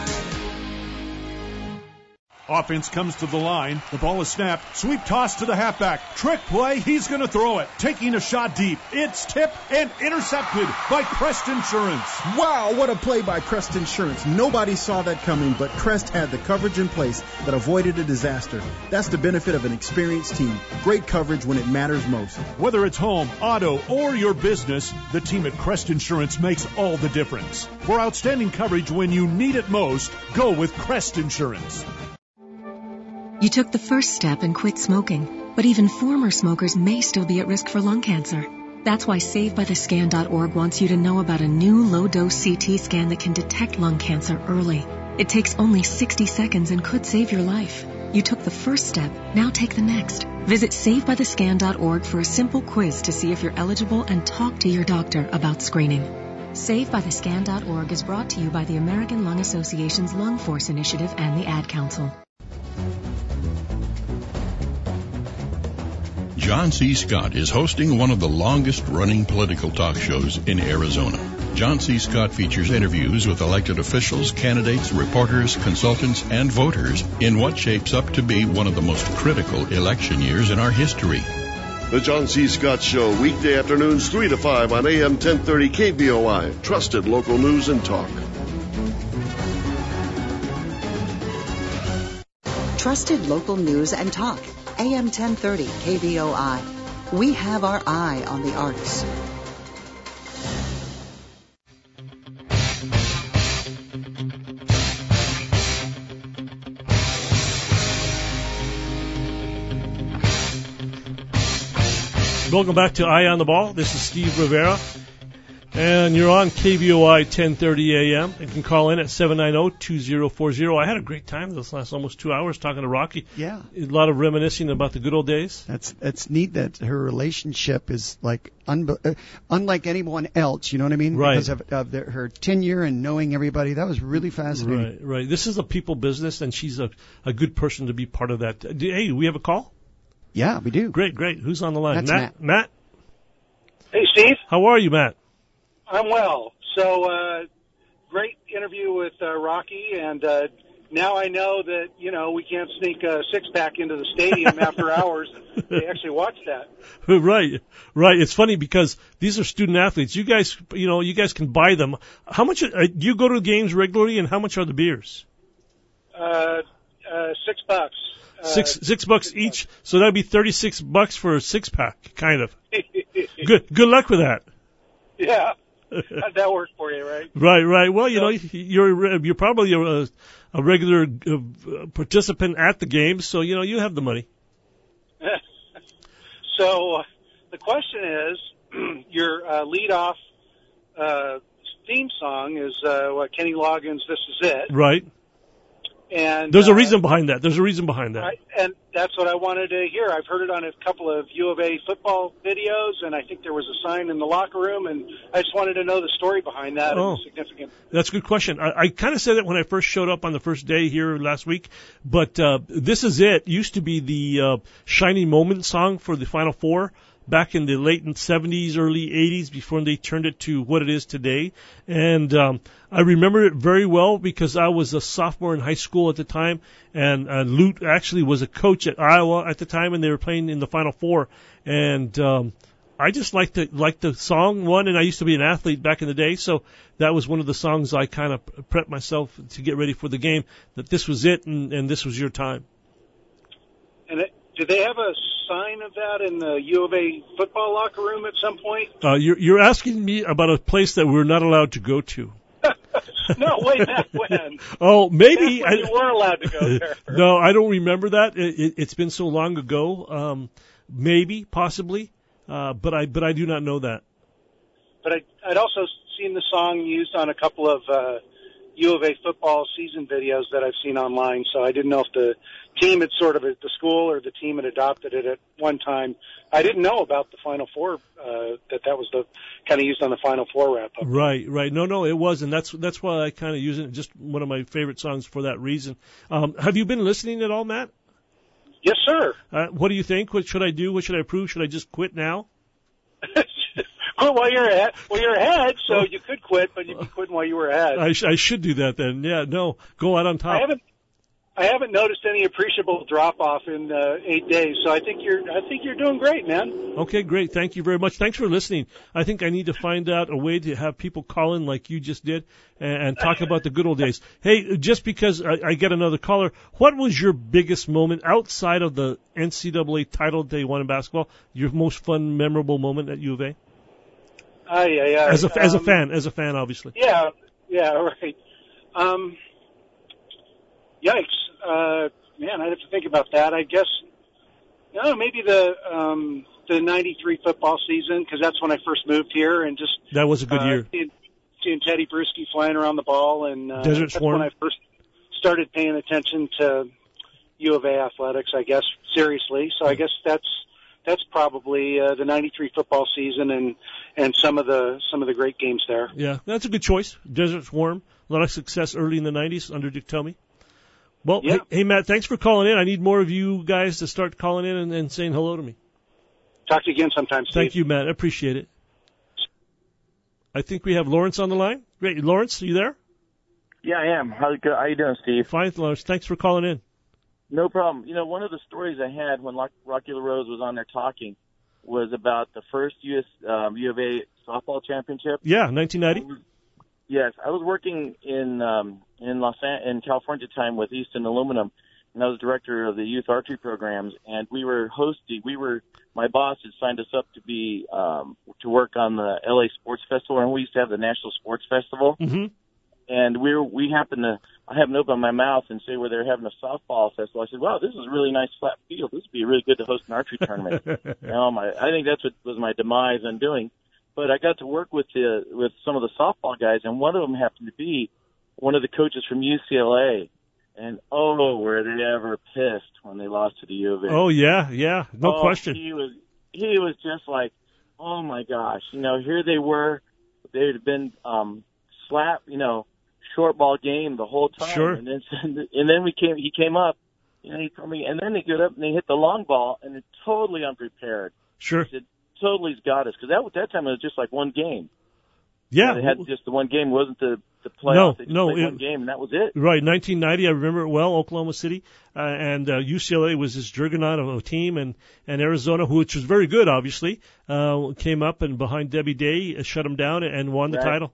Offense comes to the line. The ball is snapped. Sweep toss to the halfback. Trick play. He's going to throw it. Taking a shot deep. It's tipped and intercepted by Crest Insurance. Wow, what a play by Crest Insurance. Nobody saw that coming, but Crest had the coverage in place that avoided a disaster. That's the benefit of an experienced team. Great coverage when it matters most. Whether it's home, auto, or your business, the team at Crest Insurance makes all the difference. For outstanding coverage when you need it most, go with Crest Insurance. You took the first step and quit smoking, but even former smokers may still be at risk for lung cancer. That's why SaveByTheScan.org wants you to know about a new low-dose CT scan that can detect lung cancer early. It takes only 60 seconds and could save your life. You took the first step, now take the next. Visit SaveByTheScan.org for a simple quiz to see if you're eligible and talk to your doctor about screening. SaveByTheScan.org is brought to you by the American Lung Association's Lung Force Initiative and the Ad Council. John C. Scott is hosting one of the longest-running political talk shows in Arizona. John C. Scott features interviews with elected officials, candidates, reporters, consultants, and voters in what shapes up to be one of the most critical election years in our history. The John C. Scott Show, weekday afternoons 3 to 5 on AM 1030 KBOI. Trusted local news and talk. Trusted local news and talk. AM 1030 KBOI. We have our eye on the arts. Welcome back to Eye on the Ball. This is Steve Rivera. And you're on KBOI 1030 AM. You can call in at 790-2040. I had a great time this last almost 2 hours talking to Rocky. Yeah. A lot of reminiscing about the good old days. That's neat that her relationship is like unlike anyone else, you know what I mean? Right. Because of her tenure and knowing everybody. That was really fascinating. Right. This is a people business, and she's a good person to be part of that. Hey, we have a call? Yeah, we do. Great. Who's on the line? That's Matt? Hey, Steve. How are you, Matt? I'm well. So, great interview with Rocky, and now I know that, we can't sneak a six-pack into the stadium after hours. They actually watch that. Right. It's funny because these are student athletes. You guys can buy them. How much do you go to games regularly, and how much are the beers? $6. $6 each, so that'd be $36 for a six-pack, kind of. Good luck with that. Yeah. How'd that work for you, right? Right. Well, you're probably a regular participant at the game, so you have the money. So the question is, your lead-off theme song is Kenny Loggins' "This Is It." Right. And there's a reason behind that. And that's what I wanted to hear. I've heard it on a couple of U of A football videos, and I think there was a sign in the locker room, and I just wanted to know the story behind that and the significance. That's a good question. I kind of said that when I first showed up on the first day here last week, but This Is It used to be the shining moment song for the Final Four back in the late 70s, early 80s, before they turned it to what it is today. And I remember it very well because I was a sophomore in high school at the time, and Lute actually was a coach at Iowa at the time, and they were playing in the Final Four. And I just liked the song, one, and I used to be an athlete back in the day, so that was one of the songs I kind of prepped myself to get ready for the game, that this was it, and this was your time. And did they have a sign of that in the U of A football locker room at some point? You're asking me about a place that we're not allowed to go to. No, way back when. Oh, maybe. Back when you were allowed to go there. No, I don't remember that. It's been so long ago. Maybe, possibly, but I do not know that. But I'd also seen the song used on a couple of U of A football season videos that I've seen online. So I didn't know if the team had sort of, the school or the team had adopted it at one time. I didn't know about the Final Four, that was the kind of used on the Final Four wrap-up. Right. No, it wasn't. That's why I kind of use it. Just one of my favorite songs for that reason. Have you been listening at all, Matt? Yes, sir. What do you think? What should I do? What should I prove? Should I just quit now? Well, you're ahead, so you could quit, but you'd be quitting while you were ahead. I should do that then. Yeah, no, go out on top. I haven't noticed any appreciable drop off in 8 days, so I think you're doing great, man. Okay, great. Thank you very much. Thanks for listening. I think I need to find out a way to have people call in like you just did and talk about the good old days. Hey, just because I get another caller, what was your biggest moment outside of the NCAA title they won in basketball? Your most fun, memorable moment at U of A? Yeah. As a fan, obviously. Yeah, right. Yikes. Man, I'd have to think about that. I guess, maybe the 93 football season, because that's when I first moved here, and just. That was a good year. Seeing Teddy Bruschi flying around the ball, and Desert Swarm. That's when I first started paying attention to U of A athletics, I guess, seriously. So I guess that's probably the 93 football season and some of the great games there. Yeah, that's a good choice. Desert Swarm, a lot of success early in the 90s under Dick Tomey. Well, yeah. Hey, Matt, thanks for calling in. I need more of you guys to start calling in and saying hello to me. Talk to you again sometime, Steve. Thank you, Matt. I appreciate it. I think we have Lawrence on the line. Great. Lawrence, are you there? Yeah, I am. How you doing, Steve? Fine, Lawrence. Thanks for calling in. No problem. One of the stories I had when Rocky LaRose was on there talking was about the first U of A softball championship. Yeah, 1990. Yes, I was working in California at the time with Easton Aluminum, and I was director of the youth archery programs. And we were hosting. My boss had signed us up to be to work on the LA Sports Festival, and we used to have the National Sports Festival. Mm-hmm. And we happened to, I happened to open my mouth and say where they were having a softball festival. I said, wow, this is a really nice flat field. This would be really good to host an archery tournament. I think that's what was my demise on doing. But I got to work with some of the softball guys, and one of them happened to be one of the coaches from UCLA. And were they ever pissed when they lost to the U of A? Oh yeah, no question. He was just like, oh my gosh, here they were. They had been short ball game the whole time. Sure. And then he came up, he told me, and then they get up and they hit the long ball, and they're totally unprepared. Sure. He said, totally got us, because that time it was just like one game. Yeah. They had just the one game. It wasn't the playoff. They just played one it, game, and that was it. Right, 1990, I remember it well, Oklahoma City, and UCLA was this juggernaut of a team, and Arizona, which was very good, obviously, came up and behind Debbie Day, shut them down and won the title.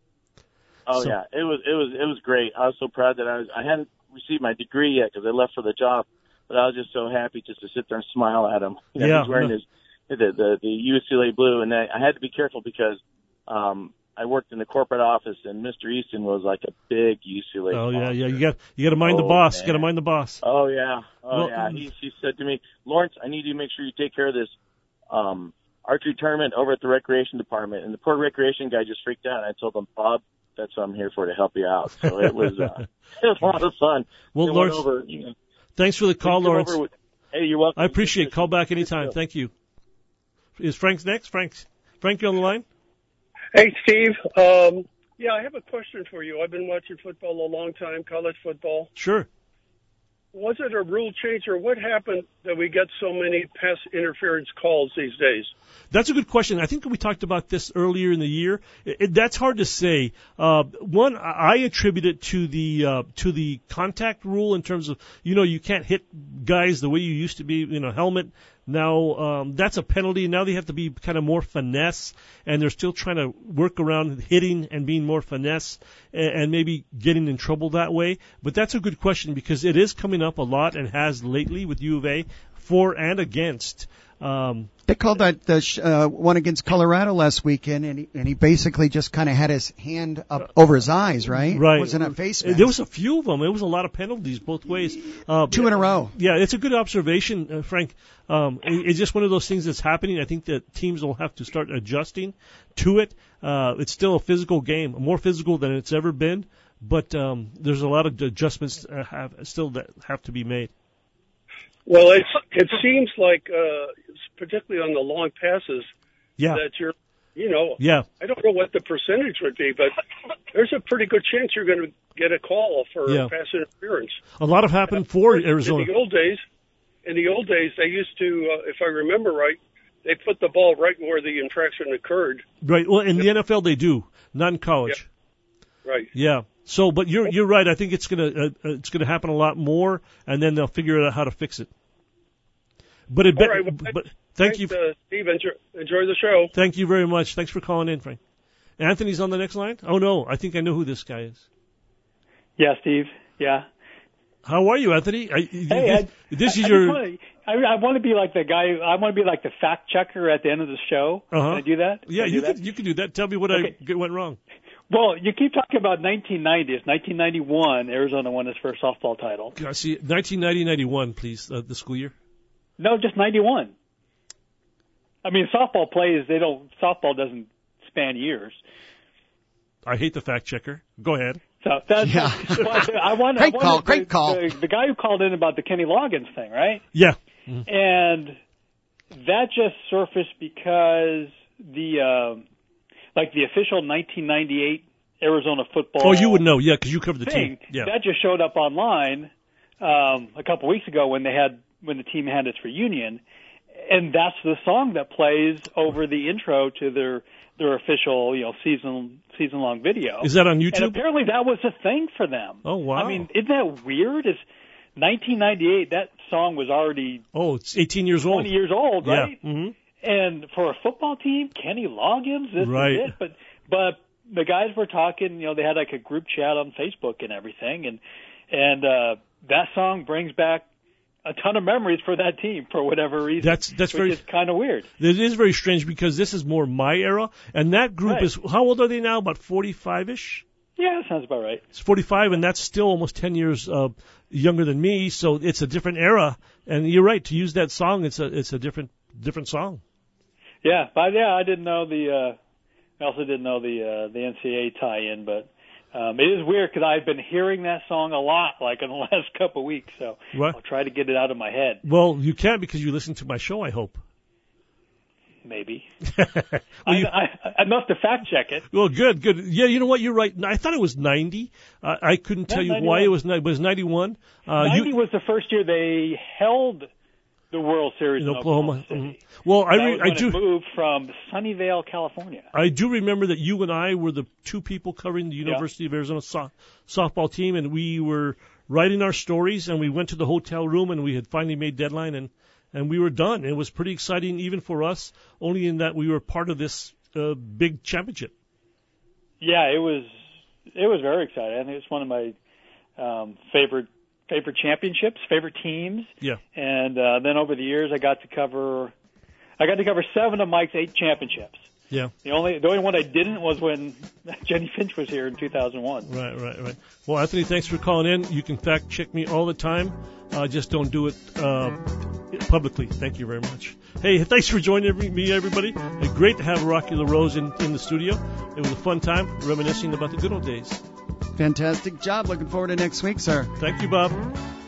Oh yeah, it was great. I was so proud that I hadn't received my degree yet because I left for the job, but I was just so happy just to sit there and smile at him. He was wearing the UCLA blue, and I had to be careful because I worked in the corporate office, and Mr. Easton was like a big UCLA. Oh yeah, you got to mind the boss. Man. You got to mind the boss. Oh yeah, yeah. He said to me, Lawrence, I need you to make sure you take care of this archery tournament over at the recreation department. And the poor recreation guy just freaked out. And I told him, Bob, that's what I'm here for, to help you out. So it was a lot of fun. Well, Lawrence, thanks for the call, Lawrence. Hey, you're welcome. I appreciate it. Call back anytime. Thank you. Is Frank next? Frank, you on the line? Hey, Steve. I have a question for you. I've been watching football a long time, college football. Sure. Was it a rule change, or what happened that we get so many pass interference calls these days? That's a good question. I think we talked about this earlier in the year. That's hard to say. One, I attribute it to the contact rule in terms of, you can't hit guys the way you used to be, helmet. Now, that's a penalty. Now they have to be kind of more finesse, and they're still trying to work around hitting and being more finesse and maybe getting in trouble that way. But that's a good question because it is coming up a lot and has lately with U of A for and against. They called that the one against Colorado last weekend, and he basically just kind of had his hand up over his eyes, right? Right. It wasn't a face mask. There was a few of them. There was a lot of penalties both ways. 2 in a row. Yeah, it's a good observation, Frank. It's just one of those things that's happening. I think that teams will have to start adjusting to it. It's still a physical game, more physical than it's ever been. but there's a lot of adjustments that have to be made. Well, it seems like, particularly on the long passes, that you're, I don't know what the percentage would be, but there's a pretty good chance you're going to get a call for pass interference. A lot have happened for Arizona. In the old days, they used to, if I remember right, they put the ball right where the infraction occurred. Right. Well, in the NFL they do, not in college. Yeah. Right. Yeah. So, but you're right. I think it's gonna happen a lot more, and then they'll figure out how to fix it. But thank you, Steve. Enjoy the show. Thank you very much. Thanks for calling in, Frank. Anthony's on the next line. Oh no, I think I know who this guy is. Yeah, Steve. Yeah. How are you, Anthony? This is I want to be like the guy. I want to be like the fact checker at the end of the show. Can I do that? Yeah, you can do that. Tell me what I went wrong. Well, you keep talking about 1990. It's 1991. Arizona won its first softball title. Can I see 1990-91, please, the school year? No, just 91. I mean, softball doesn't span years. I hate the fact checker. Go ahead. So that's Great call. The guy who called in about the Kenny Loggins thing, right? Yeah. Mm-hmm. And that just surfaced because the official 1998 Arizona football. Oh, you would know, yeah, because you covered the team. Yeah. That just showed up online a couple weeks ago when the team had its reunion, and that's the song that plays over the intro to their official season long video. Is that on YouTube? And apparently that was a thing for them. Oh wow! I mean, isn't that weird? It's 1998. That song was already it's 18 years old. 20 years old, right? Yeah. Mm-hmm. And for a football team, Kenny Loggins, this right. is it. But the guys were talking. They had like a group chat on Facebook and everything, and that song brings back a ton of memories for that team for whatever reason. That's very kind of weird. It is very strange because this is more my era, and that group is how old are they now? About 45-ish. Yeah, that sounds about right. It's 45, and that's still almost 10 years younger than me. So it's a different era, and you're right to use that song. It's a different song. Yeah, but I didn't know I also didn't know the NCAA tie-in, but. It is weird because I've been hearing that song a lot, like in the last couple of weeks. So I'll try to get it out of my head. Well, you can't because you listen to my show, I hope. Maybe. I must have fact check it. Well, good. Yeah, you know what? You're right. I thought it was 90. I couldn't tell you 91. Why it was 91. 90 was the first year they held the World Series in Oklahoma City. Mm-hmm. Well, I do moved from Sunnyvale, California. I do remember that you and I were the two people covering the University of Arizona softball team, and we were writing our stories, and we went to the hotel room, and we had finally made deadline, and we were done. It was pretty exciting, even for us, only in that we were part of this big championship. Yeah, it was very exciting. I think it's one of my favorite championships, favorite teams. Yeah. And then over the years, I got to cover 7 of Mike's 8 championships. Yeah. The only one I didn't was when Jenny Finch was here in 2001. Right. Well, Anthony, thanks for calling in. You can fact check me all the time. Just don't do it publicly. Thank you very much. Hey, thanks for joining me, everybody. Great to have Rocky LaRose in the studio. It was a fun time reminiscing about the good old days. Fantastic job. Looking forward to next week, sir. Thank you, Bob.